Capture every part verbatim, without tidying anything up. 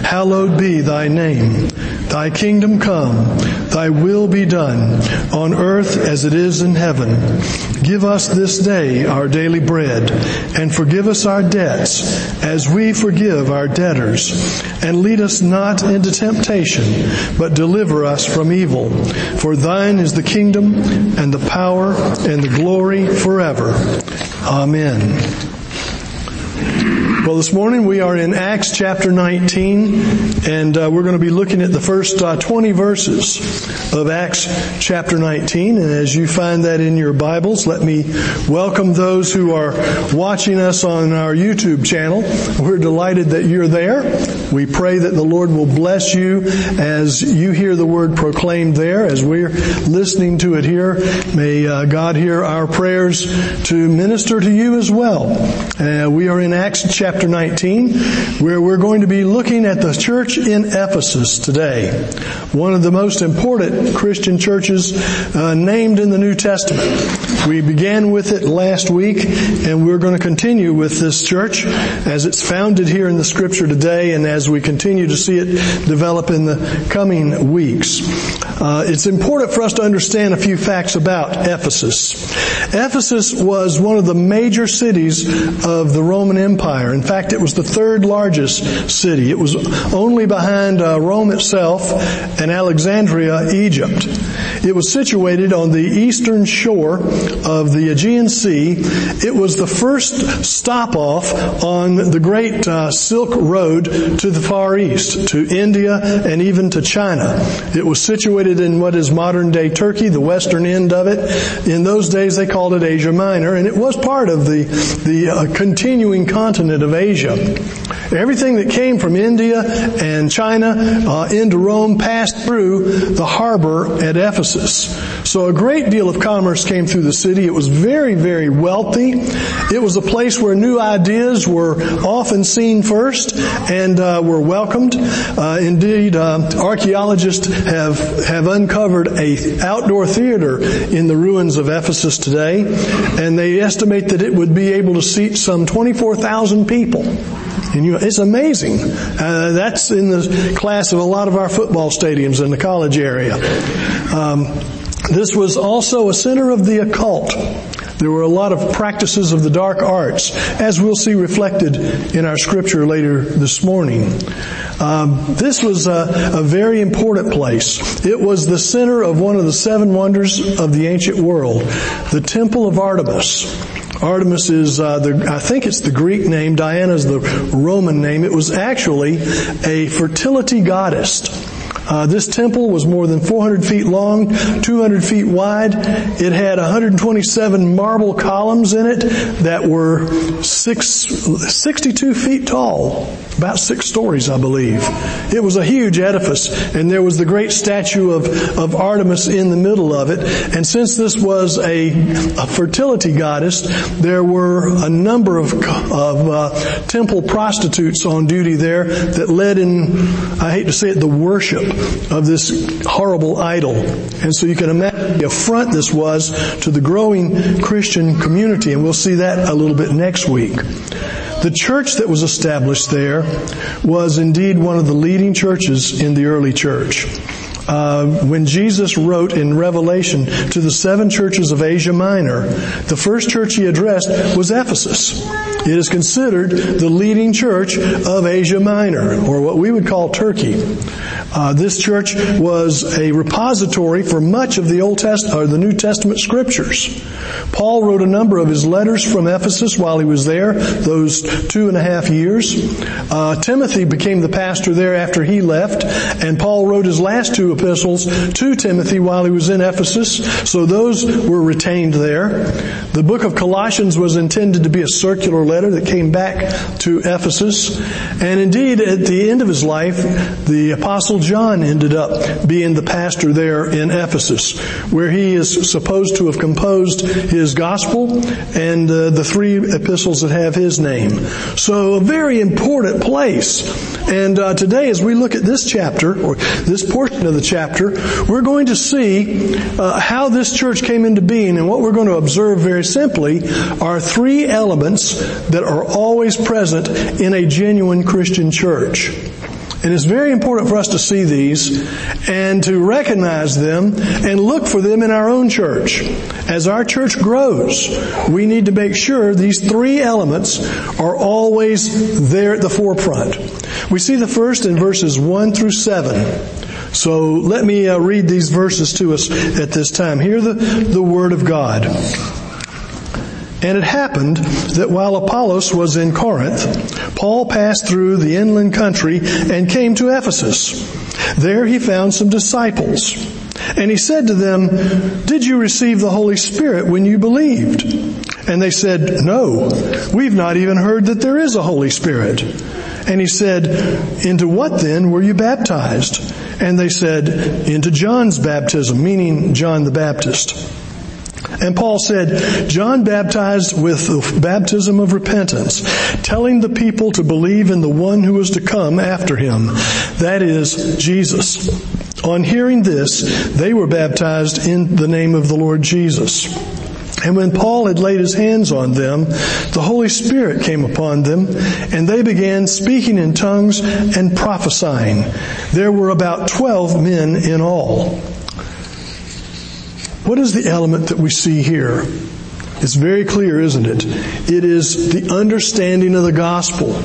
hallowed be thy name. Thy kingdom come, thy will be done, on earth as it is in heaven. Give us this day our daily bread, and forgive us our debts, as we forgive our debtors. And lead us not into temptation, but deliver us from evil. For thine is the kingdom, and the power, and the glory forever. Amen. Well, this morning we are in Acts chapter nineteen, and uh, we're going to be looking at the first uh, twenty verses of Acts chapter nineteen. And as you find that in your Bibles, let me welcome those who are watching us on our YouTube channel. We're delighted that you're there. We pray that the Lord will bless you as you hear the word proclaimed there, as we're listening to it here. May uh, God hear our prayers to minister to you as well. Uh, we are in Acts chapter nineteen, where we're going to be looking at the church in Ephesus today. One of the most important Christian churches uh, named in the New Testament. We began with it last week, and we're going to continue with this church as it's founded here in the Scripture today, and as we continue to see it develop in the coming weeks. Uh, it's important for us to understand a few facts about Ephesus. Ephesus was one of the major cities of the Roman Empire. In fact, it was the third largest city. It was only behind uh, Rome itself and Alexandria, Egypt. It was situated on the eastern shore of the Aegean Sea. It was the first stop-off on the great uh, Silk Road to the Far East, to India and even to China. It was situated in what is modern-day Turkey, the western end of it. In those days, they called it Asia Minor, and it was part of the, the uh, continuing continent of Asia. Everything that came from India and China uh, into Rome passed through the harbor at Ephesus. So a great deal of commerce came through the city. It was very, very wealthy. It was a place where new ideas were often seen first and uh, were welcomed. Uh, indeed, uh, archaeologists have have uncovered a outdoor theater in the ruins of Ephesus today, and they estimate that it would be able to seat some twenty-four thousand people. And you know, it's amazing. Uh, that's in the class of a lot of our football stadiums in the college area. Um, this was also a center of the occult. There were a lot of practices of the dark arts, as we'll see reflected in our scripture later this morning. Um, this was a, a very important place. It was the center of one of the seven wonders of the ancient world, the Temple of Artemis. Artemis is, uh, the, I think it's the Greek name. Diana's the Roman name. It was actually a fertility goddess. Uh, this temple was more than four hundred feet long, two hundred feet wide. It had one hundred twenty-seven marble columns in it that were six, sixty-two feet tall, about six stories, I believe. It was a huge edifice, and there was the great statue of, of Artemis in the middle of it. And since this was a, a fertility goddess, there were a number of, of uh, temple prostitutes on duty there that led in, I hate to say it, the worship of this horrible idol. And so you can imagine the affront this was to the growing Christian community, and we'll see that a little bit next week. The church that was established there was indeed one of the leading churches in the early church. Uh, when Jesus wrote in Revelation to the seven churches of Asia Minor, the first church he addressed was Ephesus. It is considered the leading church of Asia Minor, or what we would call Turkey. Uh, this church was a repository for much of the Old Testament or the New Testament scriptures. Paul wrote a number of his letters from Ephesus while he was there, those two and a half years. Uh, Timothy became the pastor there after he left, and Paul wrote his last two epistles to Timothy while he was in Ephesus, so those were retained there. The book of Colossians was intended to be a circular letter that came back to Ephesus, and indeed at the end of his life, the Apostle John ended up being the pastor there in Ephesus, where he is supposed to have composed his gospel and uh, the three epistles that have his name. So a very important place. And uh, today as we look at this chapter, or this portion of the chapter, we're going to see uh, how this church came into being. And what we're going to observe very simply are three elements that are always present in a genuine Christian church. And it's very important for us to see these and to recognize them and look for them in our own church. As our church grows, we need to make sure these three elements are always there at the forefront. We see the first in verses one through seven. So let me uh, read these verses to us at this time. Hear the, the Word of God. And it happened that while Apollos was in Corinth, Paul passed through the inland country and came to Ephesus. There he found some disciples. And he said to them, "Did you receive the Holy Spirit when you believed?" And they said, "No, we've not even heard that there is a Holy Spirit." And he said, "Into what then were you baptized?" And they said, "Into John's baptism," meaning John the Baptist. And Paul said, "John baptized with the baptism of repentance, telling the people to believe in the one who was to come after him, that is, Jesus." On hearing this, they were baptized in the name of the Lord Jesus. And when Paul had laid his hands on them, the Holy Spirit came upon them, and they began speaking in tongues and prophesying. There were about twelve men in all. What is the element that we see here? It's very clear, isn't it? It is the understanding of the gospel.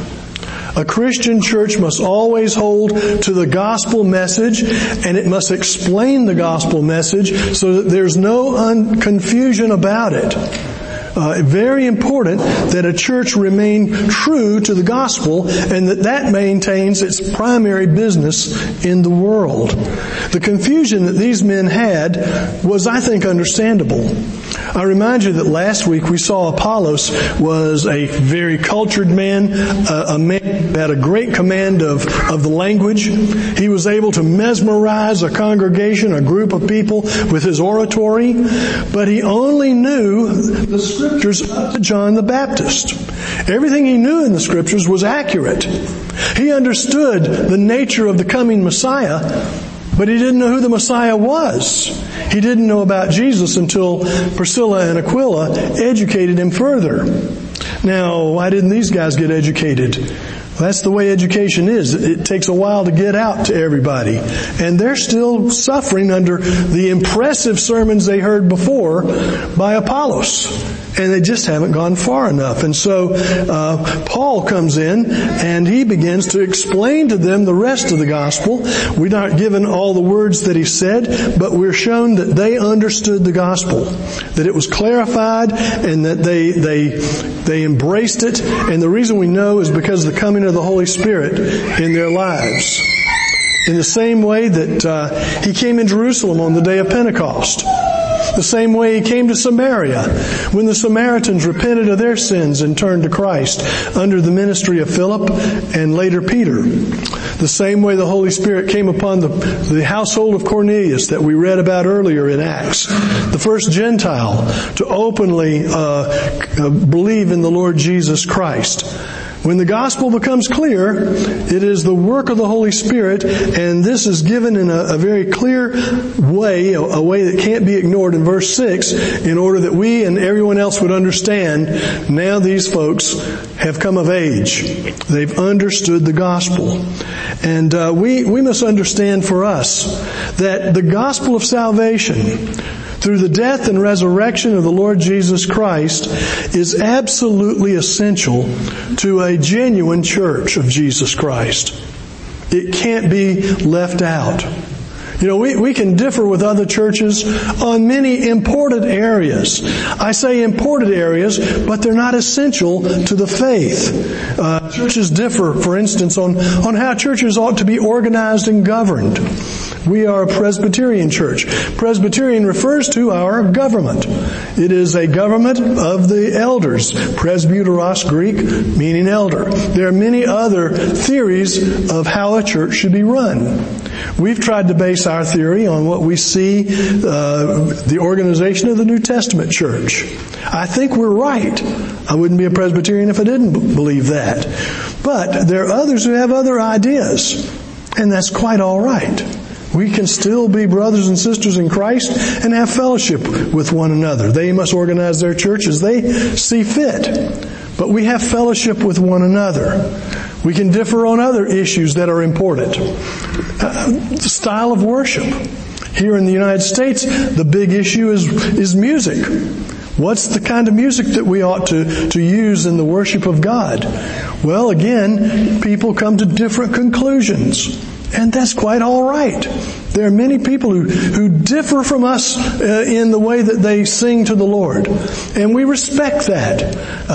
A Christian church must always hold to the gospel message, and it must explain the gospel message so that there's no un- confusion about it. Uh, very important that a church remain true to the gospel and that that maintains its primary business in the world. The confusion that these men had was, I think, understandable. I remind you that last week we saw Apollos was a very cultured man, a, a man who had a great command of, of the language. He was able to mesmerize a congregation, a group of people with his oratory, but he only knew the Scriptures up to John the Baptist. Everything he knew in the Scriptures was accurate. He understood the nature of the coming Messiah, but he didn't know who the Messiah was. He didn't know about Jesus until Priscilla and Aquila educated him further. Now, why didn't these guys get educated? Well, that's the way education is. It takes a while to get out to everybody. And they're still suffering under the impressive sermons they heard before by Apollos. And they just haven't gone far enough. And so uh, Paul comes in and he begins to explain to them the rest of the gospel. We're not given all the words that he said, but we're shown that they understood the gospel, that it was clarified, and that they they they embraced it. And the reason we know is because of the coming of the Holy Spirit in their lives. In the same way that uh, he came in Jerusalem on the day of Pentecost. The same way he came to Samaria when the Samaritans repented of their sins and turned to Christ under the ministry of Philip and later Peter. The same way the Holy Spirit came upon the, the household of Cornelius that we read about earlier in Acts. The first Gentile to openly uh, believe in the Lord Jesus Christ. When the gospel becomes clear, it is the work of the Holy Spirit, and this is given in a, a very clear way, a, a way that can't be ignored in verse six, in order that we and everyone else would understand, now these folks have come of age. They've understood the gospel. And uh, we, we must understand for us that the gospel of salvation, through the death and resurrection of the Lord Jesus Christ, is absolutely essential to a genuine church of Jesus Christ. It can't be left out. You know, we, we can differ with other churches on many important areas. I say important areas, but they're not essential to the faith. Uh, churches differ, for instance, on, on how churches ought to be organized and governed. We are a Presbyterian church. Presbyterian refers to our government. It is a government of the elders. Presbyteros, Greek, meaning elder. There are many other theories of how a church should be run. We've tried to base our theory on what we see uh, the organization of the New Testament church. I think we're right. I wouldn't be a Presbyterian if I didn't b- believe that. But there are others who have other ideas, and that's quite all right. We can still be brothers and sisters in Christ and have fellowship with one another. They must organize their church as they see fit. But we have fellowship with one another. We can differ on other issues that are important. Uh, the style of worship. Here in the United States, the big issue is, is music. What's the kind of music that we ought to, to use in the worship of God? Well, again, people come to different conclusions. And that's quite all right. There are many people who, who differ from us uh, in the way that they sing to the Lord. And we respect that.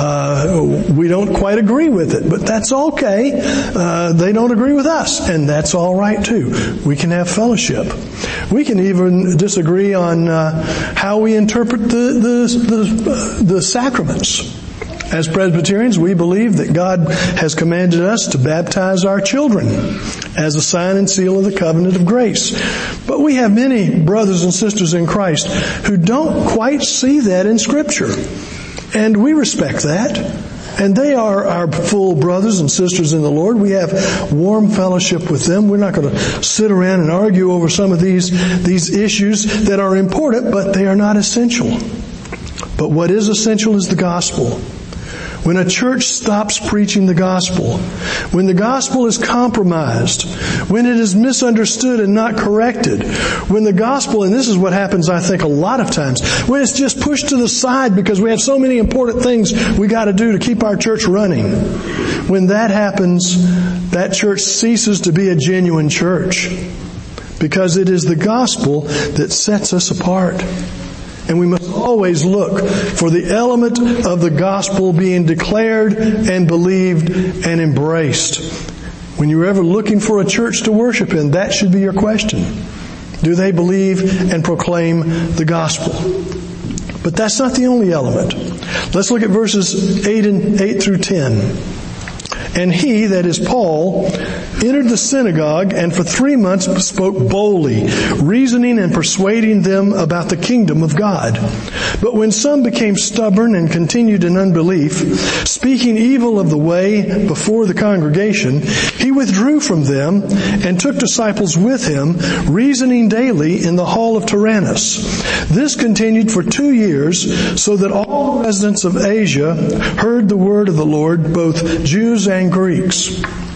Uh, we don't quite agree with it, but that's okay. Uh, they don't agree with us, and that's all right too. We can have fellowship. We can even disagree on uh, how we interpret the, the, the, uh, the sacraments. As Presbyterians, we believe that God has commanded us to baptize our children as a sign and seal of the covenant of grace. But we have many brothers and sisters in Christ who don't quite see that in Scripture. And we respect that. And they are our full brothers and sisters in the Lord. We have warm fellowship with them. We're not going to sit around and argue over some of these, these issues that are important, but they are not essential. But what is essential is the gospel. When a church stops preaching the gospel, when the gospel is compromised, when it is misunderstood and not corrected, when the gospel, and this is what happens I think a lot of times, when it's just pushed to the side because we have so many important things we got to do to keep our church running, when that happens, that church ceases to be a genuine church, because it is the gospel that sets us apart. And we must always look for the element of the gospel being declared and believed and embraced. When you're ever looking for a church to worship in, that should be your question. Do they believe and proclaim the gospel? But that's not the only element. Let's look at verses eight and eight through ten. And he, that is Paul, entered the synagogue and for three months spoke boldly, reasoning and persuading them about the kingdom of God. But when some became stubborn and continued in unbelief, speaking evil of the way before the congregation, he withdrew from them and took disciples with him, reasoning daily in the hall of Tyrannus. This continued for two years, so that all the residents of Asia heard the word of the Lord, both Jews and Greeks.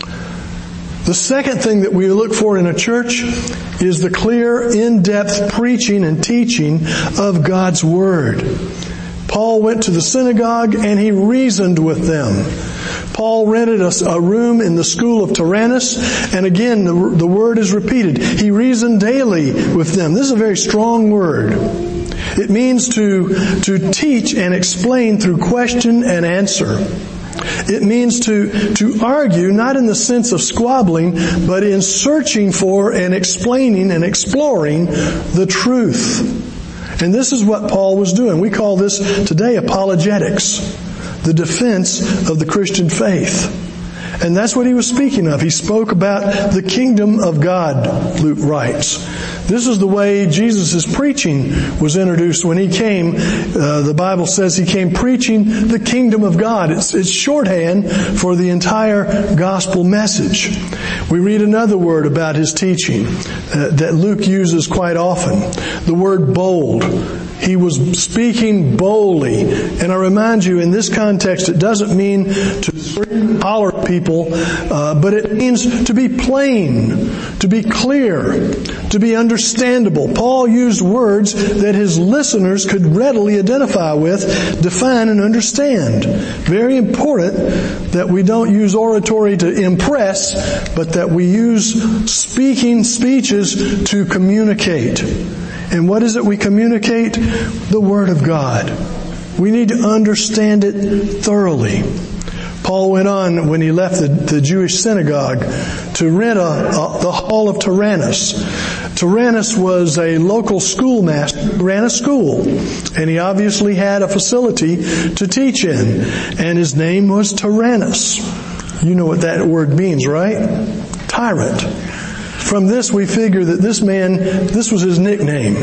The second thing that we look for in a church is the clear, in-depth preaching and teaching of God's Word. Paul went to the synagogue and he reasoned with them. Paul rented a, a room in the school of Tyrannus, and again the, the word is repeated. He reasoned daily with them. This is a very strong word. It means to, to teach and explain through question and answer. It means to, to argue, not in the sense of squabbling, but in searching for and explaining and exploring the truth. And this is what Paul was doing. We call this today apologetics, the defense of the Christian faith. And that's what he was speaking of. He spoke about the kingdom of God, Luke writes. This is the way Jesus' preaching was introduced when he came. Uh, the Bible says he came preaching the kingdom of God. It's, it's shorthand for the entire gospel message. We read another word about his teaching uh, that Luke uses quite often. The word bold. He was speaking boldly. And I remind you, in this context, it doesn't mean to scream and holler at people, uh, but it means to be plain, to be clear, to be understandable. Paul used words that his listeners could readily identify with, define, and understand. Very important that we don't use oratory to impress, but that we use speaking speeches to communicate. And what is it we communicate? The Word of God. We need to understand it thoroughly. Paul went on when he left the, the Jewish synagogue to rent a, a, the hall of Tyrannus. Tyrannus was a local schoolmaster who ran a school, and he obviously had a facility to teach in, and his name was Tyrannus. You know what that word means, right? Tyrant. From this we figure that this man, this was his nickname.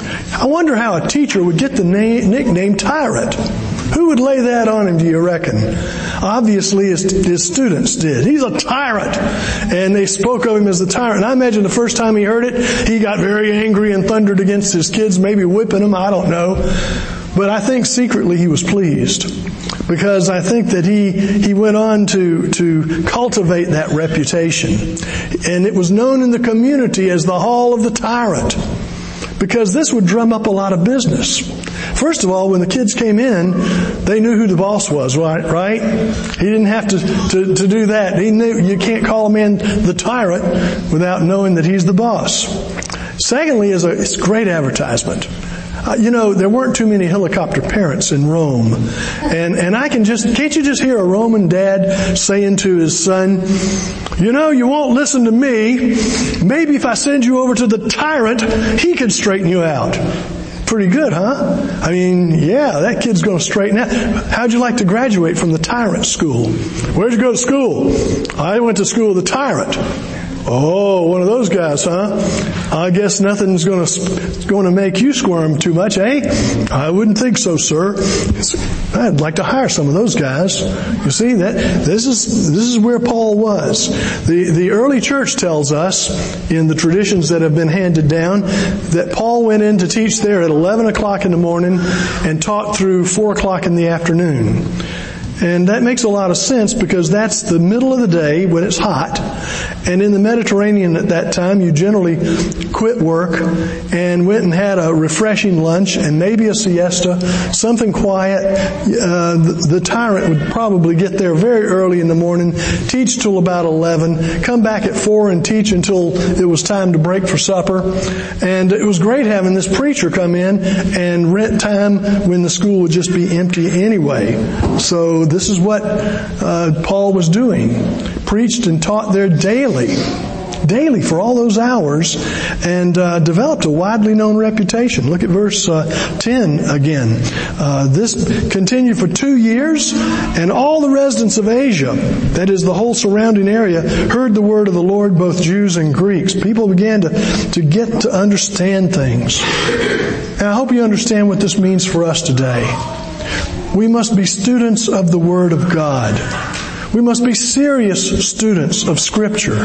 I wonder how a teacher would get the name, nickname Tyrant. Who would lay that on him, do you reckon? Obviously his, his students did. He's a tyrant. And they spoke of him as the tyrant. And I imagine the first time he heard it, he got very angry and thundered against his kids, maybe whipping them, I don't know. But I think secretly he was pleased. because I think that he he went on to to cultivate that reputation. And it was known in the community as the Hall of the Tyrant, because this would drum up a lot of business. First of all, when the kids came in, they knew who the boss was, right? Right? He didn't have to, to, to do that. He knew you can't call a man the tyrant without knowing that he's the boss. Secondly, is a, it's great advertisement. Uh, you know, there weren't too many helicopter parents in Rome. And, and I can just, can't you just hear a Roman dad saying to his son, you know, you won't listen to me. Maybe if I send you over to the tyrant, he could straighten you out. Pretty good, huh? I mean, yeah, that kid's going to straighten out. How'd you like to graduate from the tyrant school? Where'd you go to school? I went to school with the tyrant. Oh, one of those guys, huh? I guess nothing's going to going to make you squirm too much, eh? I wouldn't think so, sir. I'd like to hire some of those guys. You see that this is this is where Paul was. The the early church tells us in the traditions that have been handed down that Paul went in to teach there at eleven o'clock in the morning and taught through four o'clock in the afternoon. And that makes a lot of sense because that's the middle of the day when it's hot. And in the Mediterranean at that time, you generally quit work and went and had a refreshing lunch and maybe a siesta, something quiet. Uh, the, the tyrant would probably get there very early in the morning, teach till about eleven, come back at four and teach until it was time to break for supper. And it was great having this preacher come in and rent time when the school would just be empty anyway. So this is what uh, Paul was doing. Preached and taught there daily, daily for all those hours, and uh, developed a widely known reputation. Look at verse uh, ten again. Uh, this continued for two years, and all the residents of Asia, that is the whole surrounding area, heard the word of the Lord, both Jews and Greeks. People began to, to get to understand things. And I hope you understand what this means for us today. We must be students of the Word of God. We must be serious students of Scripture.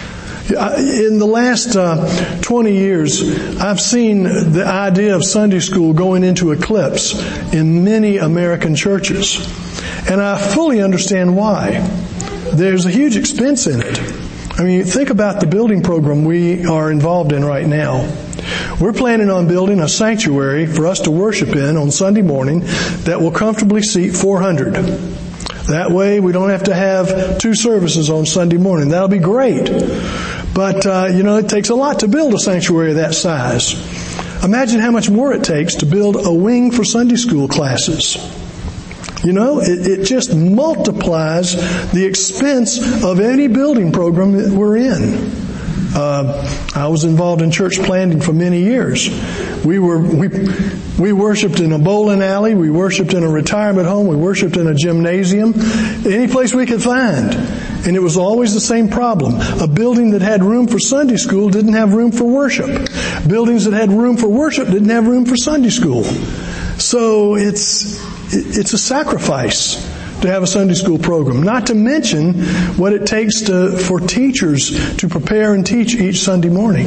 In the last uh, twenty years, I've seen the idea of Sunday school going into eclipse in many American churches. And I fully understand why. There's a huge expense in it. I mean, think about the building program we are involved in right now. We're planning on building a sanctuary for us to worship in on Sunday morning that will comfortably seat four hundred. That way we don't have to have two services on Sunday morning. That'll be great. But, uh, you know, it takes a lot to build a sanctuary of that size. Imagine how much more it takes to build a wing for Sunday school classes. You know, it, it just multiplies the expense of any building program that we're in. Uh, I was involved in church planting for many years. We were, we, we worshiped in a bowling alley, we worshiped in a retirement home, we worshiped in a gymnasium, any place we could find. And it was always the same problem. A building that had room for Sunday school didn't have room for worship. Buildings that had room for worship didn't have room for Sunday school. So it's, it's a sacrifice to have a Sunday school program. Not to mention what it takes to, for teachers to prepare and teach each Sunday morning.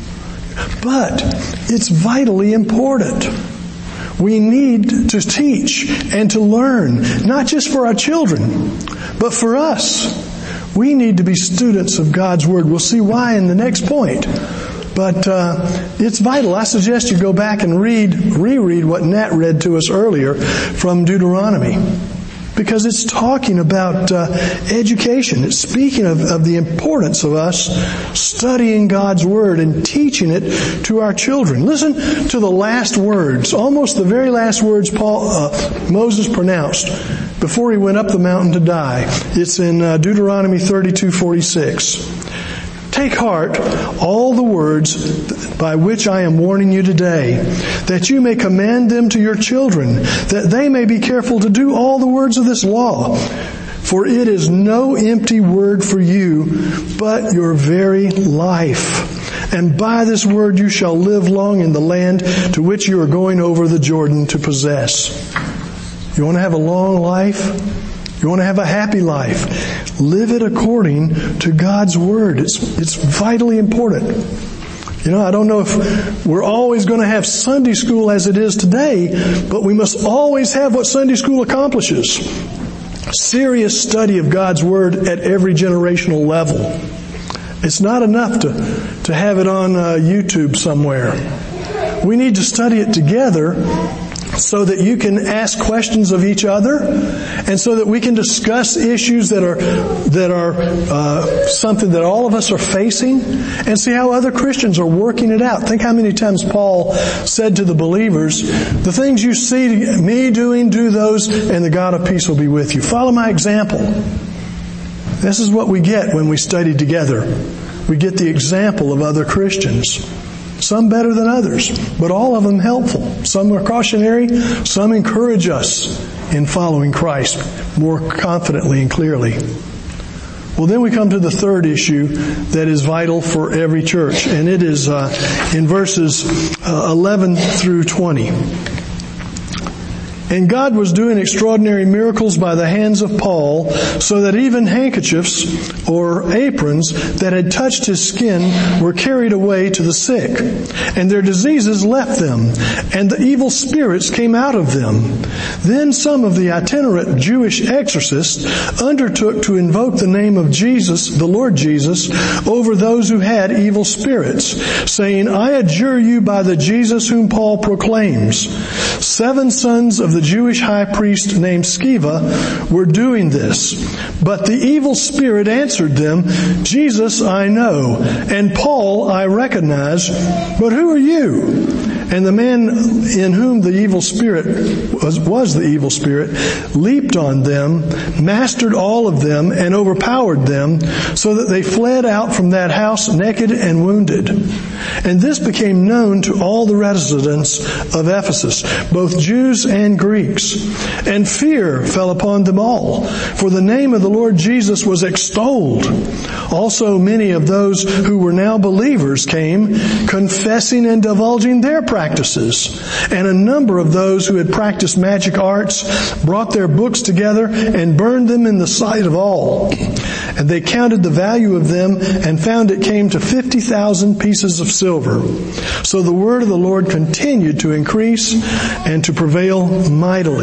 But it's vitally important. We need to teach and to learn, not just for our children, but for us. We need to be students of God's Word. We'll see why in the next point. But uh, it's vital. I suggest you go back and read, reread what Nat read to us earlier from Deuteronomy. Because it's talking about uh, education. It's speaking of, of the importance of us studying God's Word and teaching it to our children. Listen to the last words, almost the very last words Paul uh, Moses pronounced before he went up the mountain to die. It's in uh, Deuteronomy thirty-two forty-six. Take heart, all the words by which I am warning you today, that you may command them to your children, that they may be careful to do all the words of this law. For it is no empty word for you, but your very life. And by this word you shall live long in the land to which you are going over the Jordan to possess. You want to have a long life? You want to have a happy life? Live it according to God's Word. It's, it's vitally important. You know, I don't know if we're always going to have Sunday school as it is today, but we must always have what Sunday school accomplishes. Serious study of God's Word at every generational level. It's not enough to, to have it on uh, YouTube somewhere. We need to study it together so that you can ask questions of each other, and so that we can discuss issues that are that are uh, something that all of us are facing, and see how other Christians are working it out. Think how many times Paul said to the believers, "The things you see me doing, do those, and the God of peace will be with you." Follow my example. This is what we get when we study together. We get the example of other Christians. Some better than others, but all of them helpful. Some are cautionary, some encourage us in following Christ more confidently and clearly. Well, then we come to the third issue that is vital for every church, and it is uh, in verses uh, eleven through twenty. And God was doing extraordinary miracles by the hands of Paul, so that even handkerchiefs or aprons that had touched his skin were carried away to the sick. And their diseases left them, and the evil spirits came out of them. Then some of the itinerant Jewish exorcists undertook to invoke the name of Jesus, the Lord Jesus, over those who had evil spirits, saying, "I adjure you by the Jesus whom Paul proclaims." Seven sons of the Jewish high priest named Sceva were doing this. But the evil spirit answered them, "Jesus I know, and Paul I recognize, but who are you?" And the man in whom the evil spirit was, was the evil spirit leaped on them, mastered all of them, and overpowered them, so that they fled out from that house naked and wounded. And this became known to all the residents of Ephesus, both Jews and Greeks. And fear fell upon them all, for the name of the Lord Jesus was extolled. Also many of those who were now believers came, confessing and divulging their practices. And a number of those who had practiced magic arts brought their books together and burned them in the sight of all. And they counted the value of them and found it came to fifty thousand pieces of silver. So the word of the Lord continued to increase and to prevail mightily.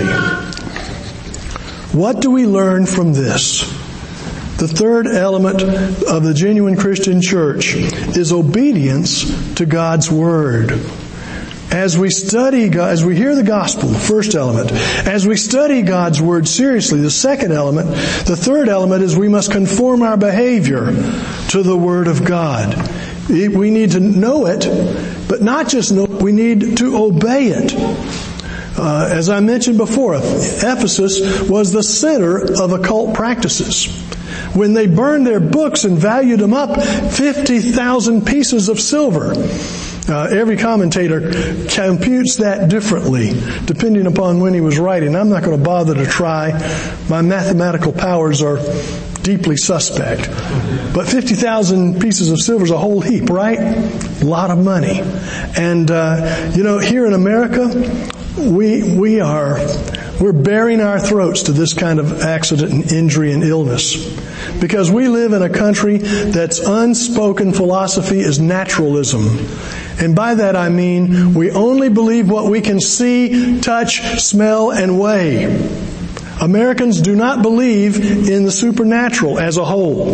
What do we learn from this? The third element of the genuine Christian church is obedience to God's Word. As we study, as we hear the gospel, the first element, as we study God's Word seriously, the second element, the third element is we must conform our behavior to the Word of God. We need to know it, but not just know it, we need to obey it. Uh, as I mentioned before, Ephesus was the center of occult practices. When they burned their books and valued them up, fifty thousand pieces of silver. Uh, every commentator computes that differently, depending upon when he was writing. I'm not going to bother to try. My mathematical powers are deeply suspect. But fifty thousand pieces of silver is a whole heap, right? A lot of money. And, uh, you know, here in America, we, we are, we're bearing our throats to this kind of accident and injury and illness. Because we live in a country that's unspoken philosophy is naturalism. And by that I mean we only believe what we can see, touch, smell, and weigh. Americans do not believe in the supernatural as a whole.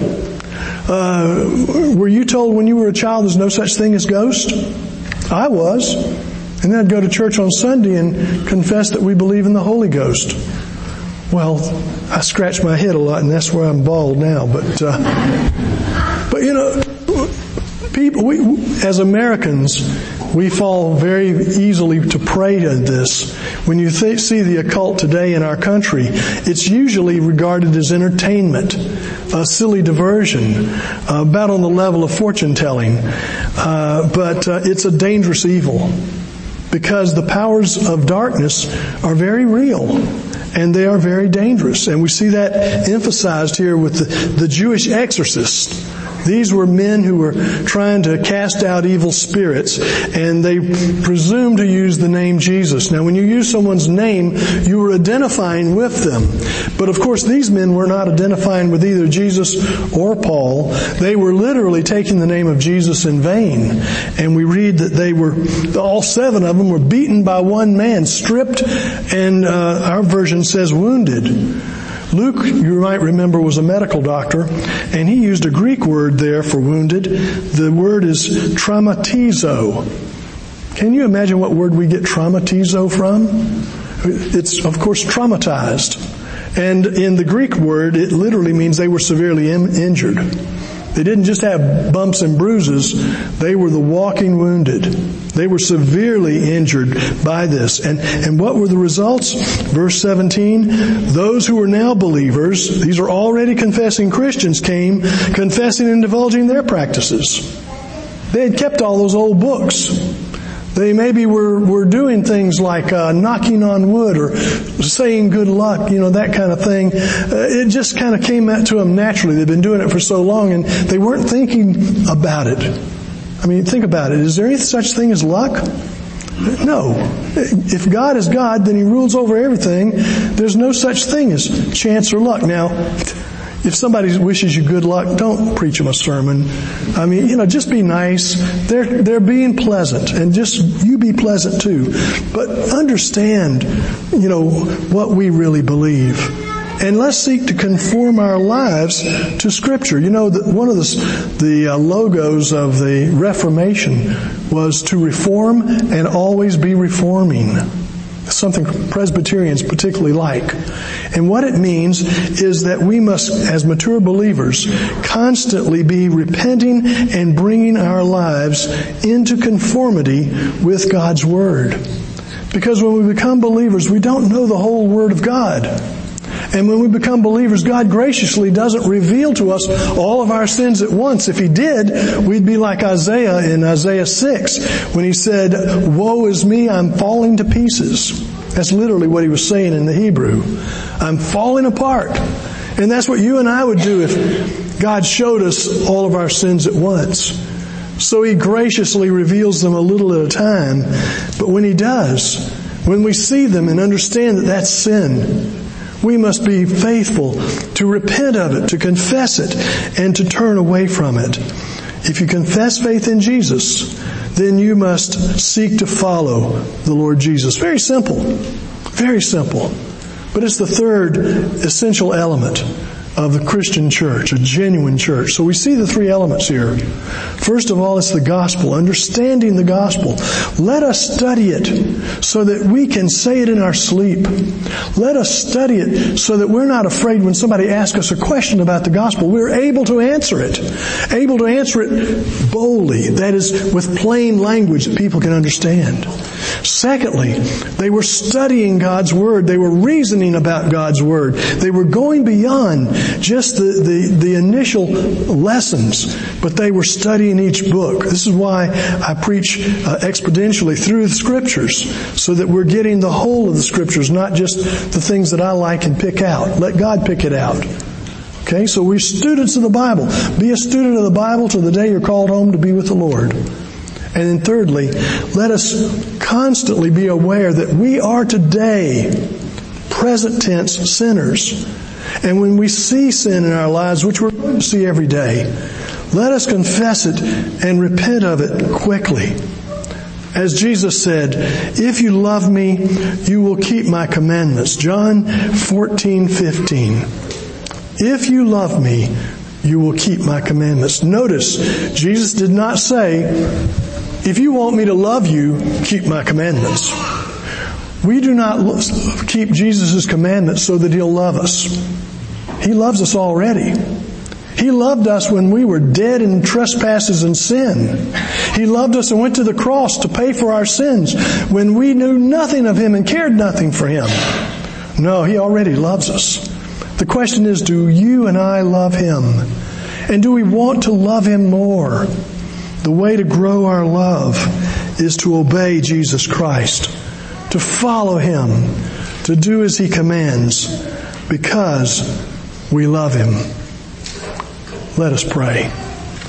Uh, were you told when you were a child there's no such thing as ghosts? I was. And then I'd go to church on Sunday and confess that we believe in the Holy Ghost. Well, I scratch my head a lot, and that's where I'm bald now. But, uh, but you know, people, we, as Americans, we fall very easily to prey to this. When you th- see the occult today in our country, it's usually regarded as entertainment, a silly diversion, uh, about on the level of fortune telling. Uh, but uh, it's a dangerous evil, because the powers of darkness are very real. And they are very dangerous. And we see that emphasized here with the, the Jewish exorcists. These were men who were trying to cast out evil spirits, and they presumed to use the name Jesus. Now, when you use someone's name, you were identifying with them. But of course, these men were not identifying with either Jesus or Paul. They were literally taking the name of Jesus in vain. And we read that they were, all seven of them were beaten by one man, stripped, and uh, our version says wounded. Luke, you might remember, was a medical doctor, and he used a Greek word there for wounded. The word is traumatizo. Can you imagine what word we get traumatizo from? It's, of course, traumatized. And in the Greek word, it literally means they were severely in- injured. They didn't just have bumps and bruises. They were the walking wounded. They were severely injured by this. And, and what were the results? Verse seventeen, those who were now believers, these are already confessing Christians, came confessing and divulging their practices. They had kept all those old books. They maybe were, were doing things like uh, knocking on wood or saying good luck, you know, that kind of thing. Uh, it just kind of came to them naturally. They've been doing it for so long, and they weren't thinking about it. I mean, think about it. Is there any such thing as luck? No. If God is God, then He rules over everything. There's no such thing as chance or luck. Now, if somebody wishes you good luck, don't preach them a sermon. I mean, you know, just be nice. They're, they're being pleasant, and just, you be pleasant too. But understand, you know, what we really believe. And let's seek to conform our lives to Scripture. You know, the, one of the, the uh, logos of the Reformation was to reform and always be reforming. Something Presbyterians particularly like. And what it means is that we must, as mature believers, constantly be repenting and bringing our lives into conformity with God's Word. Because when we become believers, we don't know the whole Word of God. And when we become believers, God graciously doesn't reveal to us all of our sins at once. If He did, we'd be like Isaiah in Isaiah six when he said, "Woe is me, I'm falling to pieces." That's literally what he was saying in the Hebrew. I'm falling apart. And that's what you and I would do if God showed us all of our sins at once. So He graciously reveals them a little at a time. But when He does, when we see them and understand that that's sin, we must be faithful to repent of it, to confess it, and to turn away from it. If you confess faith in Jesus, then you must seek to follow the Lord Jesus. Very simple. Very simple. But it's the third essential element of the Christian church, a genuine church. So we see the three elements here. First of all, it's the gospel, understanding the gospel. Let us study it so that we can say it in our sleep. Let us study it so that we're not afraid when somebody asks us a question about the gospel. We're able to answer it. Able to answer it boldly. That is, with plain language that people can understand. Secondly, they were studying God's Word. They were reasoning about God's Word. They were going beyond just the, the, the initial lessons, but they were studying each book. This is why I preach uh, exponentially through the Scriptures, so that we're getting the whole of the Scriptures, not just the things that I like and pick out. Let God pick it out. Okay, so we're students of the Bible. Be a student of the Bible till the day you're called home to be with the Lord. And then thirdly, let us constantly be aware that we are today present tense sinners. And when we see sin in our lives, which we're going to see every day, let us confess it and repent of it quickly. As Jesus said, if you love me, you will keep my commandments. John fourteen fifteen. If you love me, you will keep my commandments. Notice, Jesus did not say, if you want me to love you, keep my commandments. We do not keep Jesus' commandments so that He'll love us. He loves us already. He loved us when we were dead in trespasses and sin. He loved us and went to the cross to pay for our sins when we knew nothing of Him and cared nothing for Him. No, He already loves us. The question is, do you and I love Him? And do we want to love Him more? The way to grow our love is to obey Jesus Christ, to follow Him, to do as He commands, because we love Him. Let us pray.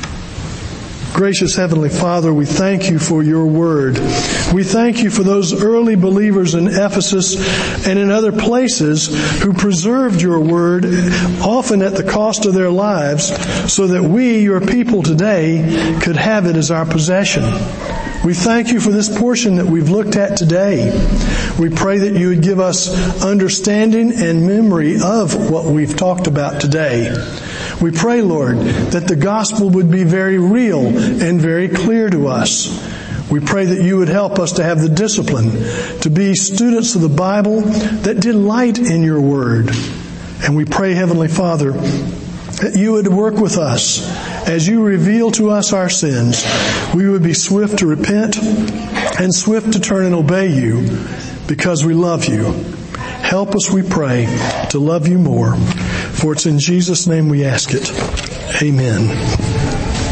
Gracious Heavenly Father, we thank you for your word. We thank you for those early believers in Ephesus and in other places who preserved your word, often at the cost of their lives, so that we, your people today, could have it as our possession. We thank you for this portion that we've looked at today. We pray that you would give us understanding and memory of what we've talked about today. We pray, Lord, that the gospel would be very real and very clear to us. We pray that you would help us to have the discipline to be students of the Bible that delight in your word. And we pray, Heavenly Father, that you would work with us as you reveal to us our sins. We would be swift to repent and swift to turn and obey you because we love you. Help us, we pray, to love you more. For it's in Jesus' name we ask it. Amen.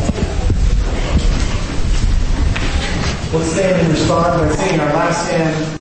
Let's stand and respond by singing our last hymn.